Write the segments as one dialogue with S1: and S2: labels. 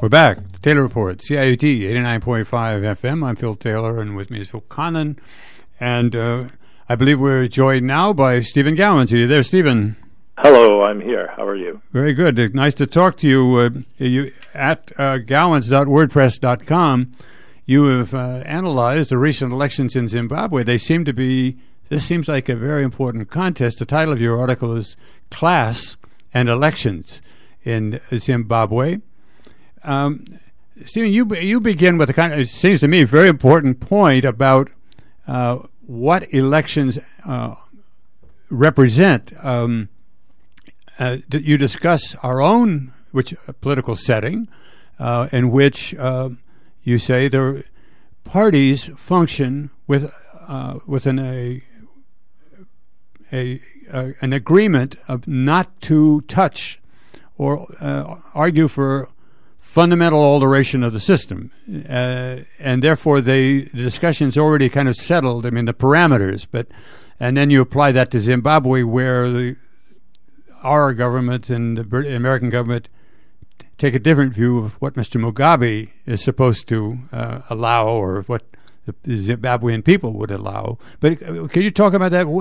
S1: We're back. Taylor Report, CIUT 89.5 FM. I'm Phil Taylor, and with me is Phil Conlon. And I believe we're joined now by Stephen Gowans. Are you there, Stephen?
S2: Hello, I'm here. How are you?
S1: Very good. Nice to talk to you. You at gowans.wordpress.com. You have analyzed the recent elections in Zimbabwe. This seems like a very important contest. The title of your article is Class and Elections in Zimbabwe. Stephen, you begin with it seems to me, a very important point about what elections represent. You discuss our own political setting in which you say the parties function with an agreement of not to touch or argue for fundamental alteration of the system, and therefore the discussion's already kind of settled. I mean, the parameters, and then you apply that to Zimbabwe, where our government and the American government take a different view of what Mr. Mugabe is supposed to allow, or what the Zimbabwean people would allow. But can you talk about that?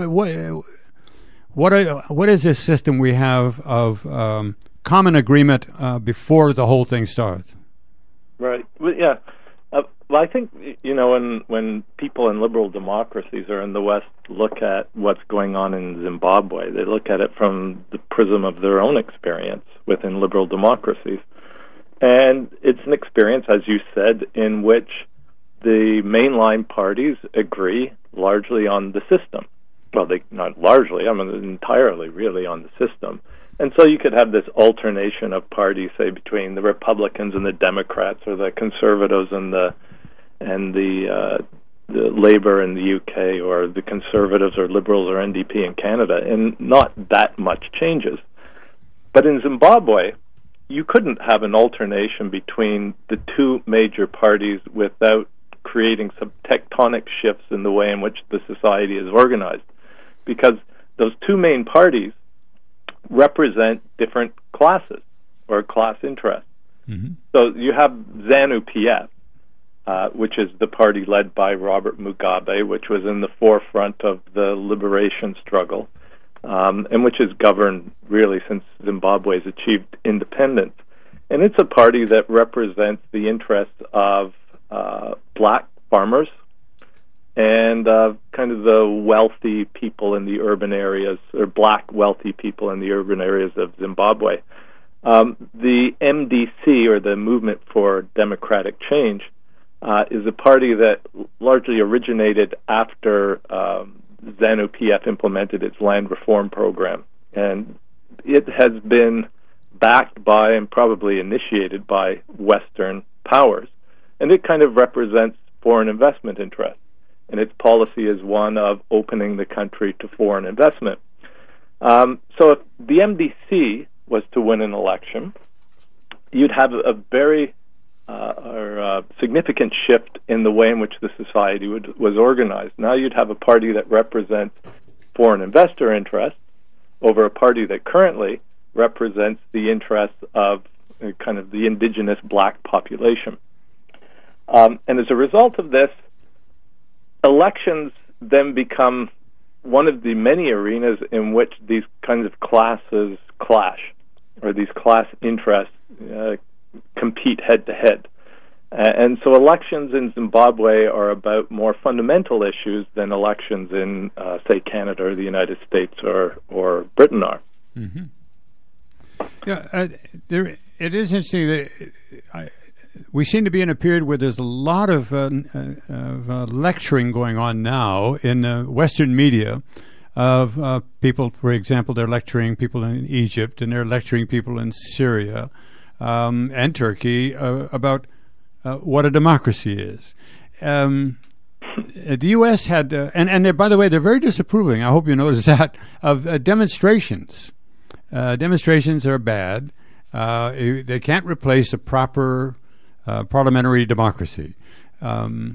S1: What is this system we have of common agreement before the whole thing starts?
S2: Right. Well, yeah. Well, I think, when people in liberal democracies or in the West look at what's going on in Zimbabwe, they look at it from the prism of their own experience within liberal democracies. And it's an experience, as you said, in which the mainline parties agree largely on the system. Well, not largely, entirely really on the system. And so you could have this alternation of parties, say, between the Republicans and the Democrats, or the Conservatives and the Labour in the UK, or the Conservatives or Liberals or NDP in Canada, and not that much changes. But in Zimbabwe, you couldn't have an alternation between the two major parties without creating some tectonic shifts in the way in which the society is organized, because those two main parties represent different classes or class interests. Mm-hmm. So you have ZANU-PF, which is the party led by Robert Mugabe, which was in the forefront of the liberation struggle, and which has governed really since Zimbabwe's achieved independence. And it's a party that represents the interests of black farmers and kind of the wealthy people in the urban areas, or black wealthy people in the urban areas of Zimbabwe. The MDC, or the Movement for Democratic Change, is a party that largely originated after ZANU-PF implemented its land reform program. And it has been backed by and probably initiated by Western powers. And it kind of represents foreign investment interests. And its policy is one of opening the country to foreign investment. So if the MDC was to win an election, you'd have a very significant shift in the way in which the society was organized. Now you'd have a party that represents foreign investor interests over a party that currently represents the interests of kind of the indigenous black population. And as a result of this, elections then become one of the many arenas in which these kinds of classes clash, or these class interests compete head-to-head. And so elections in Zimbabwe are about more fundamental issues than elections in, say, Canada or the United States or Britain are.
S1: Mm-hmm. Yeah, it is interesting that we seem to be in a period where there's a lot of lecturing going on now in Western media of people. For example, they're lecturing people in Egypt, and they're lecturing people in Syria and Turkey about what a democracy is. The U.S. had, and by the way, they're very disapproving, I hope you notice that, of demonstrations. Demonstrations are bad. They can't replace a proper parliamentary democracy. But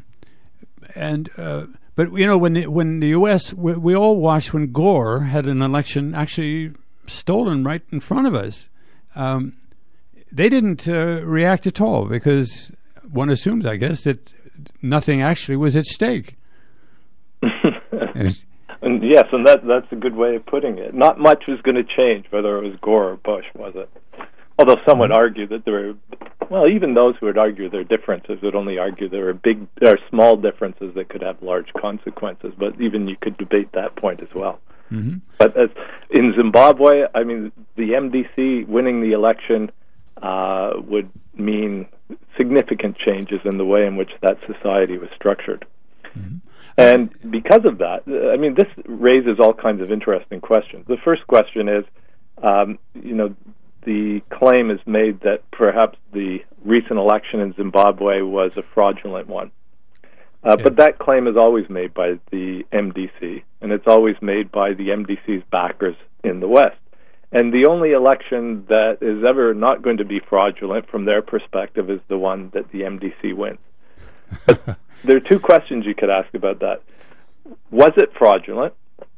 S1: when the U.S., we all watched when Gore had an election actually stolen right in front of us. they didn't react at all because one assumes, I guess, that nothing actually was at stake.
S2: And yes, and that's a good way of putting it. Not much was going to change, whether it was Gore or Bush, was it? Although some would argue that there were, even those who would argue there are differences would only argue there are small differences that could have large consequences. But even you could debate that point as well. Mm-hmm. But as in Zimbabwe, I mean, the MDC winning the election would mean significant changes in the way in which that society was structured. Mm-hmm. And because of that, I mean, this raises all kinds of interesting questions. The first question is, the claim is made that perhaps the recent election in Zimbabwe was a fraudulent one. But that claim is always made by the MDC, and it's always made by the MDC's backers in the West. And the only election that is ever not going to be fraudulent from their perspective is the one that the MDC wins. But there are two questions you could ask about that. Was it fraudulent?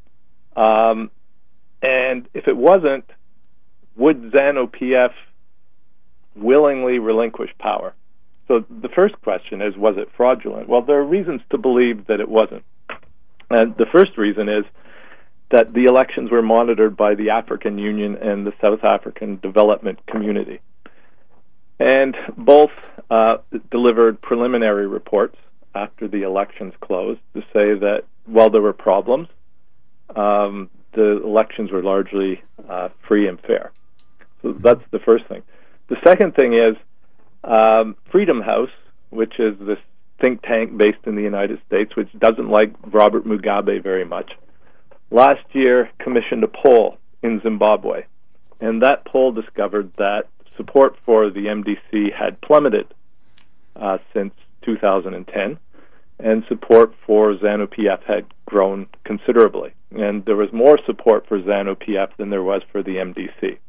S2: And if it wasn't, would ZANU-PF willingly relinquish power? So the first question is, was it fraudulent? Well, there are reasons to believe that it wasn't. And the first reason is that the elections were monitored by the African Union and the South African Development Community. And both delivered preliminary reports after the elections closed to say that while there were problems, the elections were largely free and fair. So that's the first thing. The second thing is Freedom House, which is this think tank based in the United States, which doesn't like Robert Mugabe very much, last year commissioned a poll in Zimbabwe. And that poll discovered that support for the MDC had plummeted since 2010, and support for ZANU-PF had grown considerably. And there was more support for ZANU-PF than there was for the MDC.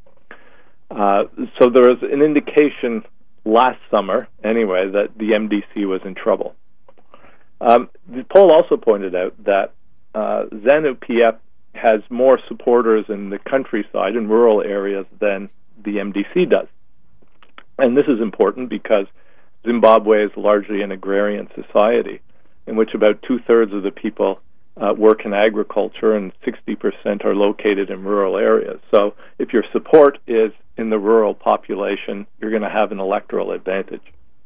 S2: So there was an indication last summer, anyway, that the MDC was in trouble. The poll also pointed out that ZANU-PF has more supporters in the countryside and rural areas than the MDC does. And this is important because Zimbabwe is largely an agrarian society in which about two-thirds of the people work in agriculture and 60% are located in rural areas. So if your support is in the rural population, you're going to have an electoral advantage.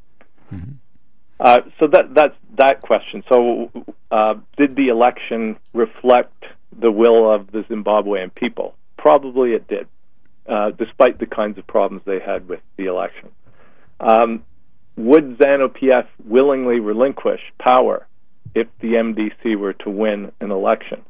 S2: Mm-hmm. So that's that question. So did the election reflect the will of the Zimbabwean people? Probably it did, despite the kinds of problems they had with the election. Would ZANU-PF willingly relinquish power if the MDC were to win an election?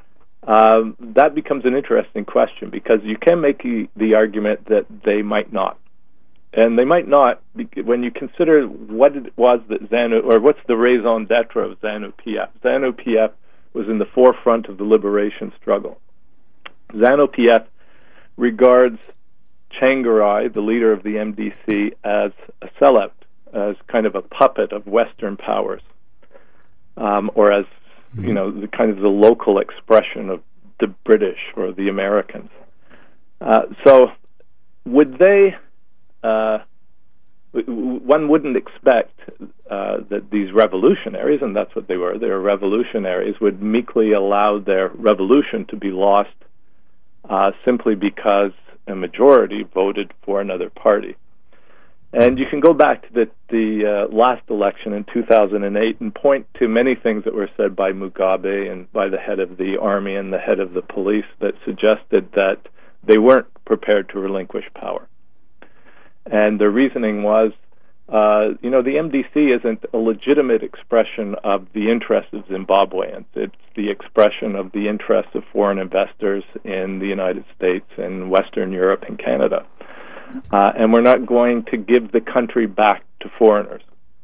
S2: That becomes an interesting question because you can make the argument that they might not. And they might not when you consider what it was that what's the raison d'etre of ZANU-PF. ZANU-PF was in the forefront of the liberation struggle. ZANU-PF regards Tsvangirai, the leader of the MDC, as a sellout, as kind of a puppet of Western powers, or as the kind of the local expression of the British or the Americans. So, would they? One wouldn't expect that these revolutionaries, and that's what they were revolutionaries, would meekly allow their revolution to be lost simply because a majority voted for another party. And you can go back to the last election in 2008 and point to many things that were said by Mugabe and by the head of the army and the head of the police that suggested that they weren't prepared to relinquish power. And the reasoning was, the MDC isn't a legitimate expression of the interests of Zimbabweans. It's the expression of the interests of foreign investors in the United States and Western Europe and Canada. And we're not going to give the country back to foreigners.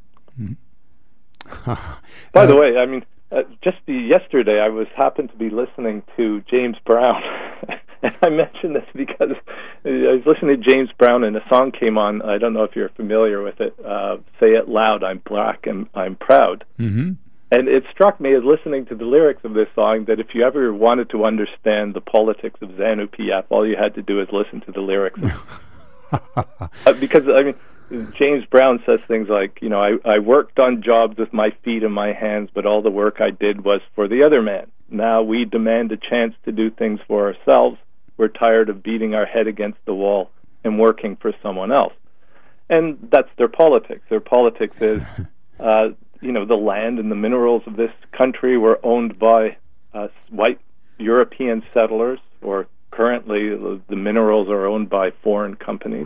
S2: By the way, I mean, just yesterday I happened to be listening to James Brown. And I mention this because I was listening to James Brown and a song came on. I don't know if you're familiar with it. Say It Loud, I'm Black and I'm Proud. Mm-hmm. And it struck me as listening to the lyrics of this song that if you ever wanted to understand the politics of ZANU-PF, all you had to do is listen to the lyrics Because, I mean, James Brown says things like, you know, I worked on jobs with my feet and my hands, but all the work I did was for the other man. Now we demand a chance to do things for ourselves. We're tired of beating our head against the wall and working for someone else. And that's their politics. Their politics is, you know, the land and the minerals of this country were owned by white European settlers, or currently the minerals are owned by foreign companies.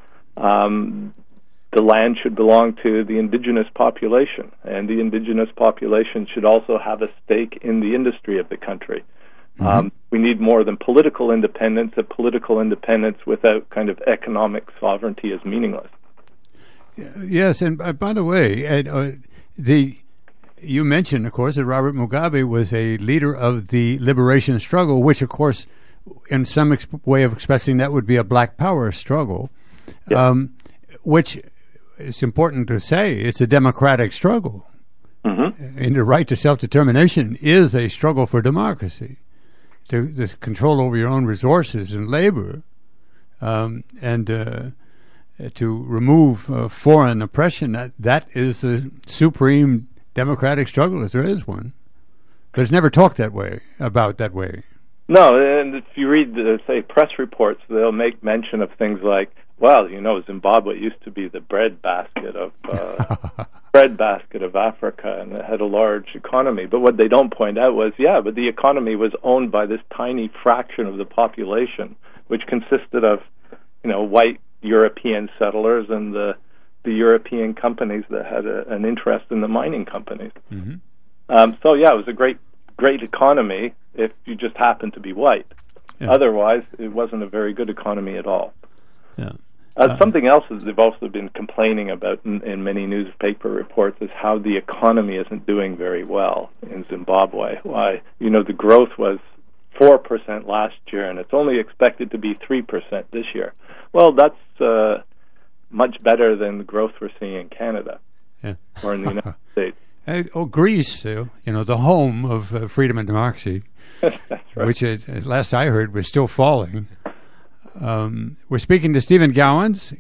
S2: The land should belong to the indigenous population, and the indigenous population should also have a stake in the industry of the country. Mm-hmm. We need more than political independence. A political independence without kind of economic sovereignty is meaningless.
S1: Yes, and by the way, you mentioned, of course, that Robert Mugabe was a leader of the liberation struggle, which, of course, in some way of expressing that would be a black power struggle, yeah. Which it's important to say it's a democratic struggle. Mm-hmm. And the right to self-determination is a struggle for democracy, to control over your own resources and labor, and to remove foreign oppression. That is a supreme democratic struggle, if there is one. But it's never talked that way. No,
S2: and if you read, say, press reports, they'll make mention of things like, well, you know, Zimbabwe used to be the breadbasket of Africa, and it had a large economy. But what they don't point out was, but the economy was owned by this tiny fraction of the population, which consisted of, you know, white European settlers and the European companies that had an interest in the mining companies. Mm-hmm. It was a great economy if you just happened to be white. Yeah. Otherwise, it wasn't a very good economy at all. Yeah. Something else that they've also been complaining about in many newspaper reports is how the economy isn't doing very well in Zimbabwe. Why, you know, the growth was 4% last year, and it's only expected to be 3% this year. Well, that's much better than the growth we're seeing in Canada or in the United States.
S1: Greece, you know, the home of freedom and democracy, that's right. Which, last I heard, was still falling. We're speaking to Stephen Gowans,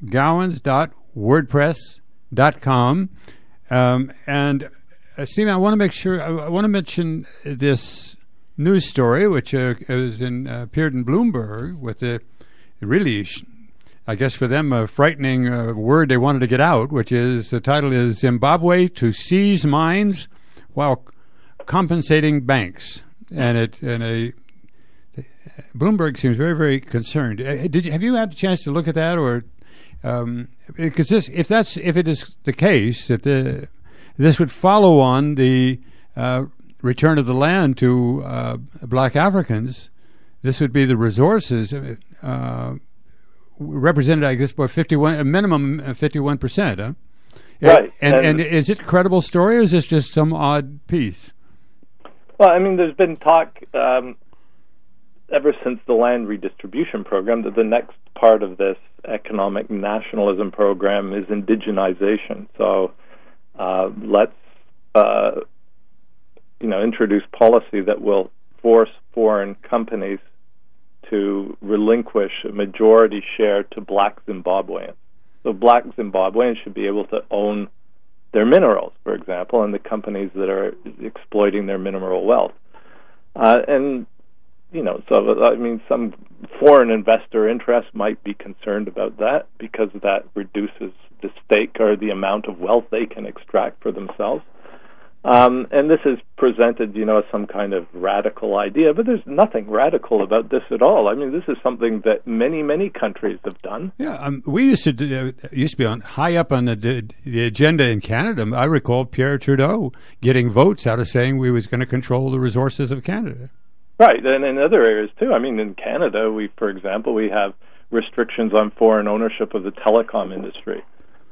S1: gowans.wordpress.com. And Stephen, I want to mention this news story, which appeared in Bloomberg with a really, I guess for them, a frightening word they wanted to get out, which is, the title is Zimbabwe to Seize Mines While Compensating Banks. And Bloomberg seems very, very concerned. Have you had a chance to look at that, or because if it is the case that this would follow on the return of the land to black Africans, this would be the resources represented, I guess, by a minimum 51%. Huh?
S2: Right.
S1: And is it a credible story, or is this just some odd piece?
S2: Well, I mean, there's been talk ever since the land redistribution program that the next part of this economic nationalism program is indigenization. So let's introduce policy that will force foreign companies to relinquish a majority share to black Zimbabweans. So black Zimbabweans should be able to own their minerals, for example, and the companies that are exploiting their mineral wealth. Some foreign investor interest might be concerned about that because that reduces the stake or the amount of wealth they can extract for themselves. And this is presented, as some kind of radical idea, but there's nothing radical about this at all. I mean, this is something that many, many countries have done.
S1: Yeah, we used to be high up on the agenda in Canada. I recall Pierre Trudeau getting votes out of saying we was going to control the resources of Canada.
S2: Right, and in other areas too. I mean, in Canada, we have restrictions on foreign ownership of the telecom industry.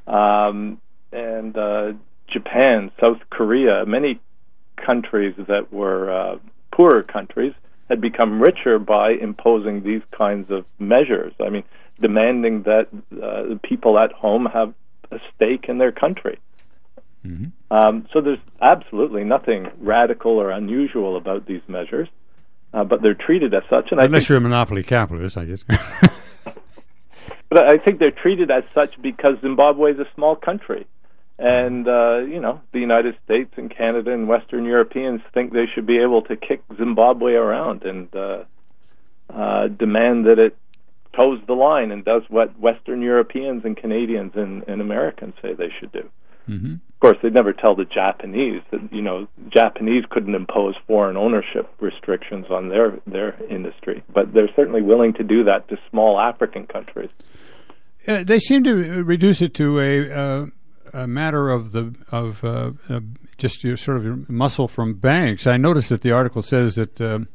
S2: Japan, South Korea, many countries that were poorer countries had become richer by imposing these kinds of measures. I mean, demanding that the people at home have a stake in their country. Mm-hmm. So there's absolutely nothing radical or unusual about these measures, but they're treated as such. And
S1: unless you're a monopoly capitalist, I guess.
S2: But I think they're treated as such because Zimbabwe is a small country. And, the United States and Canada and Western Europeans think they should be able to kick Zimbabwe around and demand that it toes the line and does what Western Europeans and Canadians and Americans say they should do.
S1: Mm-hmm.
S2: Of course, they'd never tell the Japanese that, Japanese couldn't impose foreign ownership restrictions on their industry. But they're certainly willing to do that to small African countries.
S1: They seem to reduce it to a matter of just your sort of muscle from banks. I noticed that the article says that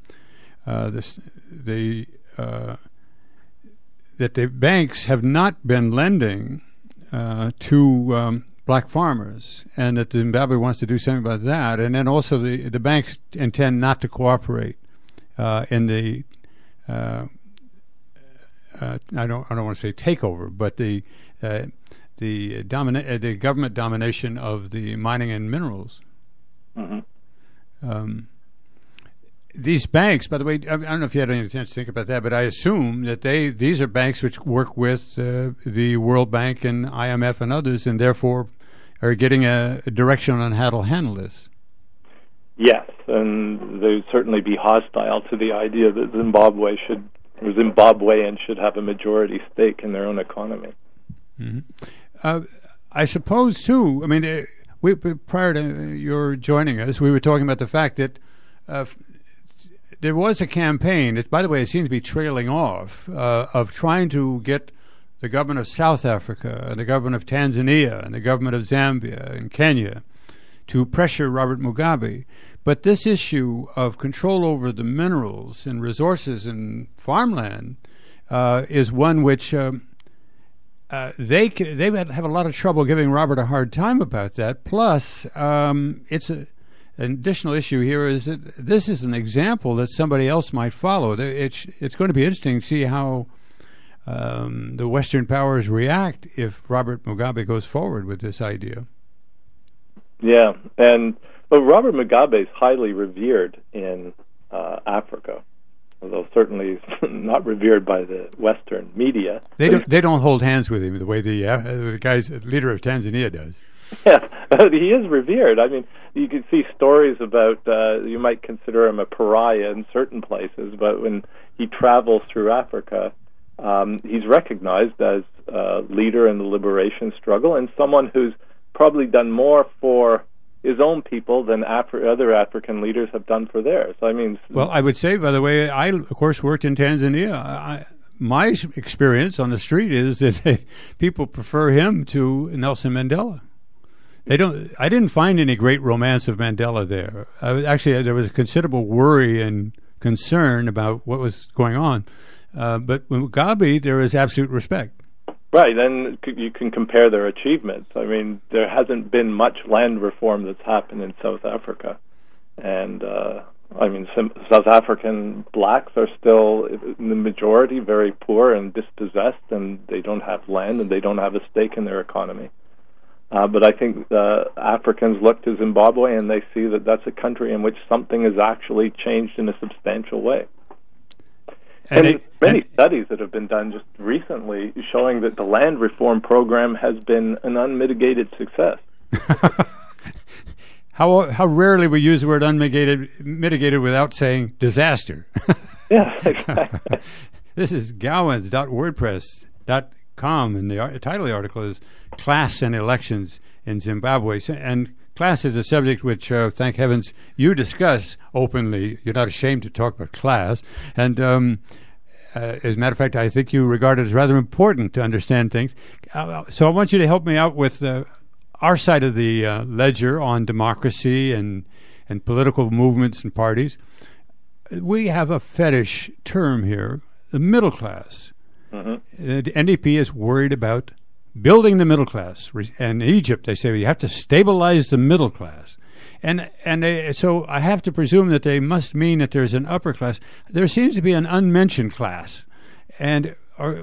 S1: that the banks have not been lending to black farmers, and that Zimbabwe wants to do something about that. And then also the banks intend not to cooperate in the I don't want to say takeover, but the government domination of the mining and minerals.
S2: Mm-hmm.
S1: These banks, by the way, I don't know if you had any chance to think about that, but I assume that these are banks which work with the World Bank and IMF and others, and therefore are getting a direction on how to handle this.
S2: Yes, and they would certainly be hostile to the idea that Zimbabweans should have a majority stake in their own economy.
S1: Mm-hmm. I suppose, too, I mean, prior to your joining us, we were talking about the fact that there was a campaign, by the way, it seems to be trailing off, of trying to get the government of South Africa, and the government of Tanzania, and the government of Zambia and Kenya to pressure Robert Mugabe. But this issue of control over the minerals and resources and farmland is one which they have a lot of trouble giving Robert a hard time about that. Plus, it's an additional issue here is that this is an example that somebody else might follow. It's going to be interesting to see how the Western powers react if Robert Mugabe goes forward with this idea.
S2: Yeah, and Robert Mugabe is highly revered in Africa, although certainly not revered by the Western media.
S1: They don't hold hands with him the way the guy's leader of Tanzania does.
S2: Yeah, but he is revered. I mean, you can see stories about you might consider him a pariah in certain places, but when he travels through Africa, he's recognized as a leader in the liberation struggle and someone who's probably done more for his own people than other African leaders have done for theirs. I mean,
S1: well, I would say, by the way, I of course worked in Tanzania. My experience on the street is that people prefer him to Nelson Mandela. I didn't find any great romance of Mandela there. Actually, there was a considerable worry and concern about what was going on. But with Mugabe, there is absolute respect.
S2: Right, and you can compare their achievements. I mean, there hasn't been much land reform that's happened in South Africa. And, South African blacks are still, in the majority, very poor and dispossessed, and they don't have land and they don't have a stake in their economy. But I think Africans look to Zimbabwe and they see that that's a country in which something has actually changed in a substantial way. And many studies that have been done just recently showing that the land reform program has been an unmitigated success.
S1: How rarely we use the word mitigated without saying disaster.
S2: Yeah, exactly.
S1: This is Gowans.wordpress.com, and the title of the article is Class and Elections in Zimbabwe. And class is a subject which, thank heavens, you discuss openly. You're not ashamed to talk about class. And as a matter of fact, I think you regard it as rather important to understand things. So I want you to help me out with our side of the ledger on democracy and political movements and parties. We have a fetish term here, the middle class. Mm-hmm. The NDP is worried about building the middle class. And in Egypt, they say you have to stabilize the middle class. So I have to presume that they must mean that there's an upper class. There seems to be an unmentioned class. And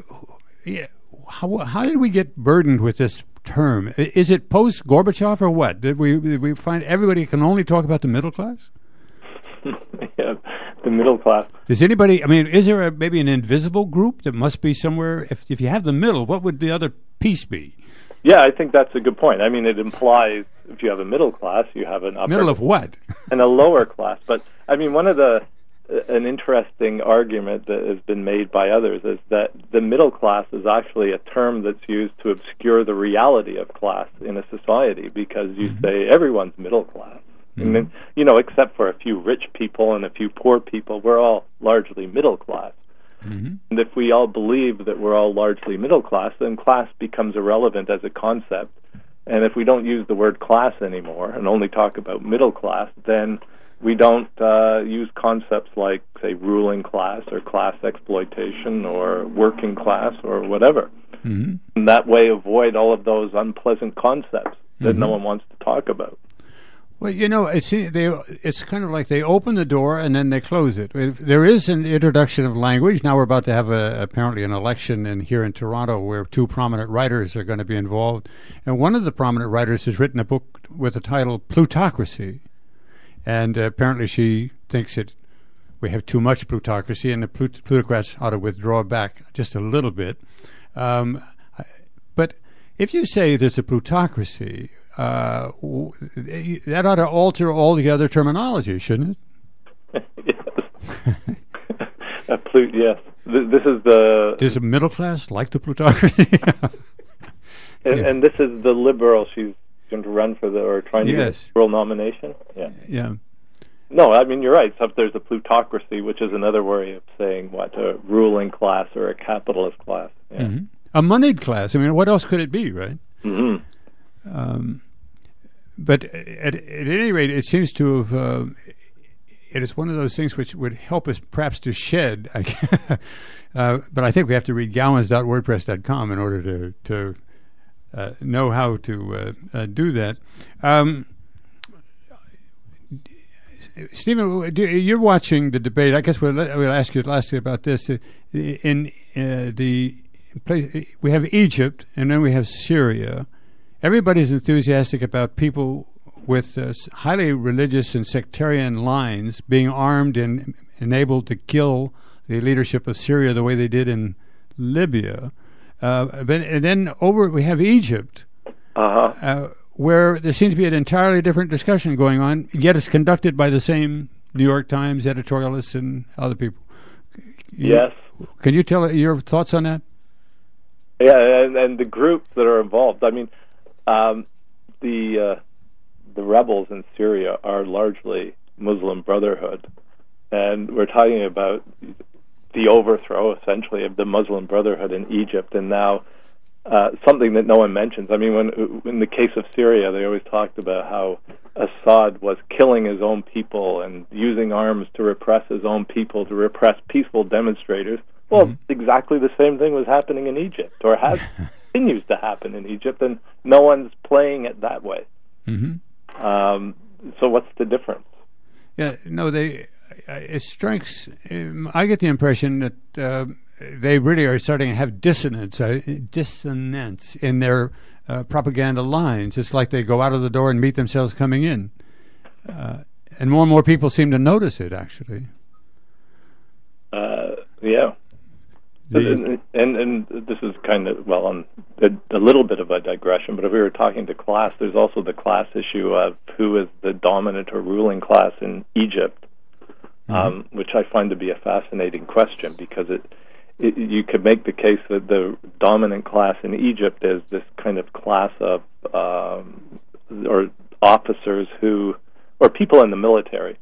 S1: how did we get burdened with this term? Is it post-Gorbachev or what? Did we find everybody can only talk about the middle class?
S2: Yeah, The middle class.
S1: Does anybody? I mean, is there maybe an invisible group that must be somewhere? If you have the middle, what would the other piece be?
S2: Yeah, I think that's a good point. I mean, it implies if you have a middle class, you have an upper
S1: middle of what?
S2: and a lower class. But I mean, an interesting argument that has been made by others is that the middle class is actually a term that's used to obscure the reality of class in a society, because you say everyone's middle class. And then, except for a few rich people and a few poor people, we're all largely middle class. And if we all believe that we're all largely middle class, then class becomes irrelevant as a concept. And if we don't use the word class anymore and only talk about middle class, then we don't use concepts like, say, ruling class or class exploitation or working class or whatever. And that way avoid all of those unpleasant concepts that no one wants to talk about.
S1: Well, it's kind of like they open the door and then they close it. There is an introduction of language. Now we're about to have apparently an election here in Toronto where two prominent writers are going to be involved. And one of the prominent writers has written a book with the title Plutocracy. And apparently she thinks that we have too much plutocracy and the plutocrats ought to withdraw back just a little bit. But if you say there's a plutocracy, that ought to alter all the other terminology, shouldn't it?
S2: Yes. This is the...
S1: There's a middle class like the plutocracy?
S2: and this is the liberal. She's going to run for trying to get the liberal nomination?
S1: Yeah.
S2: No, I mean, you're right. So there's a plutocracy, which is another way of saying a ruling class or a capitalist class. Yeah.
S1: A moneyed class. I mean, what else could it be, right? But at any rate, it seems to have. It is one of those things which would help us perhaps to shed. But I think we have to read gowans.wordpress.com in order to know how to do that. Stephen, you're watching the debate. I guess we'll ask you lastly about this. In the place, we have Egypt, and then we have Syria. Everybody's enthusiastic about people with highly religious and sectarian lines being armed and enabled to kill the leadership of Syria the way they did in Libya. And then we have Egypt, where there seems to be an entirely different discussion going on, yet it's conducted by the same New York Times editorialists and other people.
S2: Yes.
S1: Can you tell your thoughts on that?
S2: Yeah, and the groups that are involved. I mean, the rebels in Syria are largely Muslim Brotherhood, and we're talking about the overthrow, essentially, of the Muslim Brotherhood in Egypt, and now something that no one mentions. I mean, when in the case of Syria, they always talked about how Assad was killing his own people and using arms to repress his own people, to repress peaceful demonstrators. Well, exactly the same thing was happening in Egypt, or continues to happen in Egypt, and no one's playing it that way. So what's the difference?
S1: Yeah, no, it strikes. I get the impression that they really are starting to have dissonance in their propaganda lines. It's like they go out of the door and meet themselves coming in, and more people seem to notice it. Actually,
S2: yeah. And this is kind of, on a little bit of a digression, but if we were talking to class, there's also the class issue of who is the dominant or ruling class in Egypt, which I find to be a fascinating question, because you could make the case that the dominant class in Egypt is this kind of class of or officers or people in the military,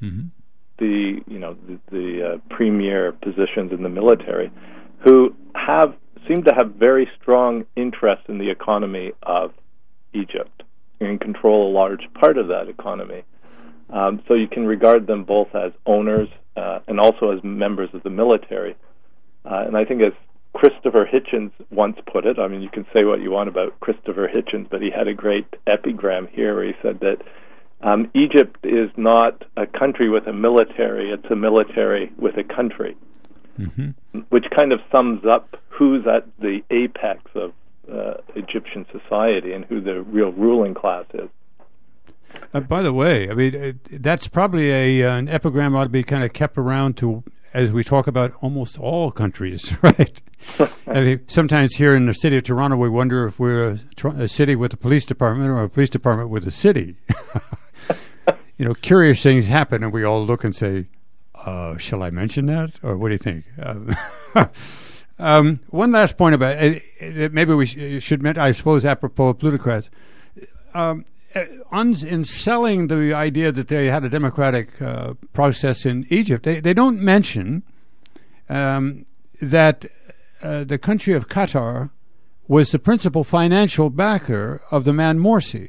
S2: the premier positions in the military, who seem to have very strong interest in the economy of Egypt and control a large part of that economy. So you can regard them both as owners and also as members of the military. And I think, as Christopher Hitchens once put it, I mean, you can say what you want about Christopher Hitchens, but he had a great epigram here where he said that Egypt is not a country with a military, it's a military with a country. Which kind of sums up who's at the apex of Egyptian society and who the real ruling class is.
S1: By the way, I mean, that's probably an epigram ought to be kind of kept around to as we talk about almost all countries, right? I mean, sometimes here in the city of Toronto, we wonder if we're a city with a police department or a police department with a city. Curious things happen, and we all look and say, shall I mention that? Or what do you think? One last point about it, maybe we should mention, I suppose, apropos of plutocrats. In selling the idea that they had a democratic process in Egypt, they don't mention that the country of Qatar was the principal financial backer of the man Morsi.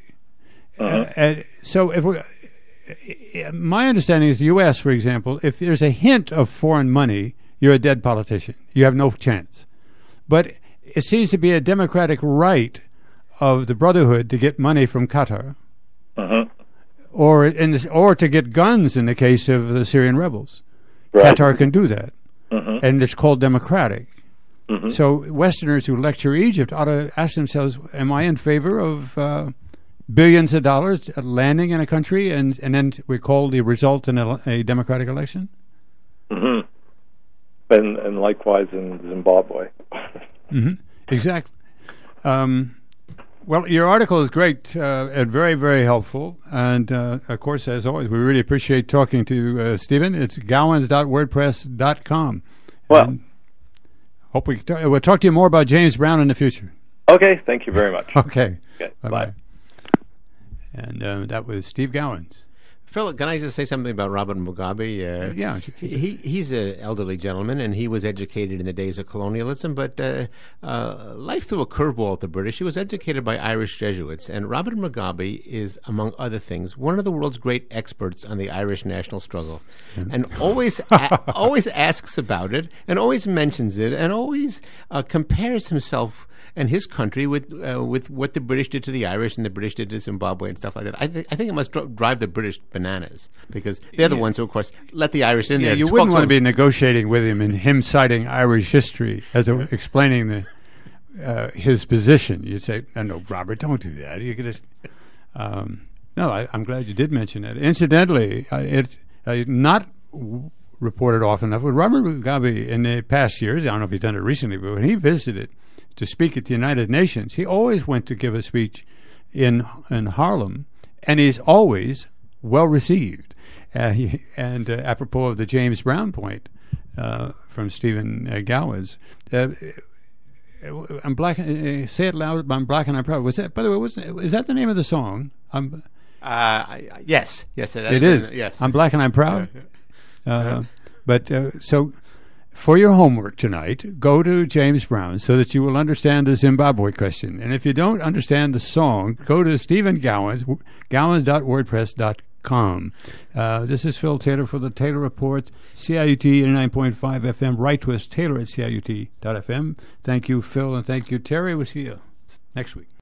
S1: So my understanding is the U.S., for example, if there's a hint of foreign money, you're a dead politician. You have no chance. But it seems to be a democratic right of the Brotherhood to get money from Qatar, or to get guns in the case of the Syrian rebels. Right. Qatar can do that, and it's called democratic. So Westerners who lecture Egypt ought to ask themselves, am I in favor of billions of dollars landing in a country and then we call the result in a democratic election?
S2: And likewise in Zimbabwe.
S1: Exactly. Well, your article is great and very, very helpful. And, of course, as always, we really appreciate talking to Stephen. It's gowans.wordpress.com.
S2: Well,
S1: and hope we'll talk to you more about James Brown in the future.
S2: Okay. Thank you very much.
S1: Okay.
S2: Bye-bye.
S1: And that was Steve Gowans.
S3: Phil, can I just say something about Robert Mugabe?
S1: Yeah.
S3: He's an elderly gentleman, and he was educated in the days of colonialism, but life threw a curveball at the British. He was educated by Irish Jesuits, and Robert Mugabe is, among other things, one of the world's great experts on the Irish national struggle, and always asks about it, and always mentions it, and always compares himself and his country with what the British did to the Irish and the British did to Zimbabwe and stuff like that. I think it must drive the British bananas because they're the ones who, of course, let the Irish in there.
S1: You wouldn't want to be negotiating with him and him citing Irish history as explaining his position. You'd say, "No, Robert, don't do that." You could just. No, I'm glad you did mention it. Incidentally, it's not reported often enough. With Robert Mugabe in the past years, I don't know if he's done it recently, but when he visited to speak at the United Nations, he always went to give a speech in Harlem, and he's always well received. And apropos of the James Brown point from Stephen Gowans, I'm black. Say it loud. I'm black and I'm proud. Was that? By the way, is that the name of the song?
S3: Yes,
S1: it is.
S3: Yes,
S1: I'm black and I'm proud. So. For your homework tonight, go to James Brown so that you will understand the Zimbabwe question. And if you don't understand the song, go to Stephen Gowans, gowans.wordpress.com. This is Phil Taylor for the Taylor Report, CIUT 89.5 FM, Right Twist, Taylor at CIUT.FM. Thank you, Phil, and thank you, Terry. We'll see you next week.